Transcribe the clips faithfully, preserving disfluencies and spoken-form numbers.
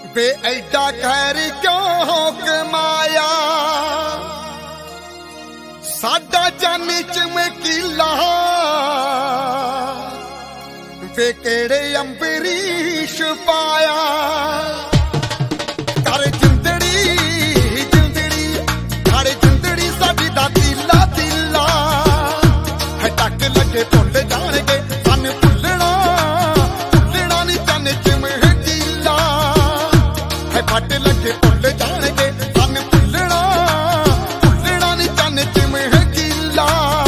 वे ऐडा कहर क्यों कमाया साडा जानी चमकीला वे केड़े अंबरीश पाया कर जिंदड़ी जिंदड़ी कर जिंदड़ी साडी दा दिला दिला है टक लगे भुल जाणगे सन भुलना भुलना नी चन चमकीला है फट लगे भुल जाणगे सन भुलना भुलना नी चन चमकीला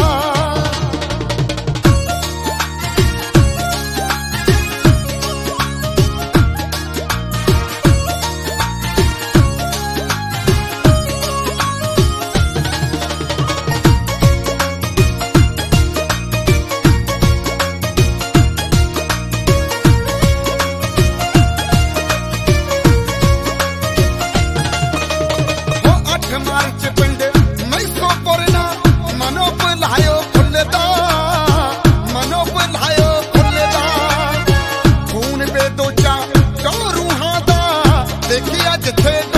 मार्च पिंड मैसो पुरना मनो बुलायो फुलदा मनो बुलायो फुलदा खून बेदोचा दो रूहां दा देखिया जिथे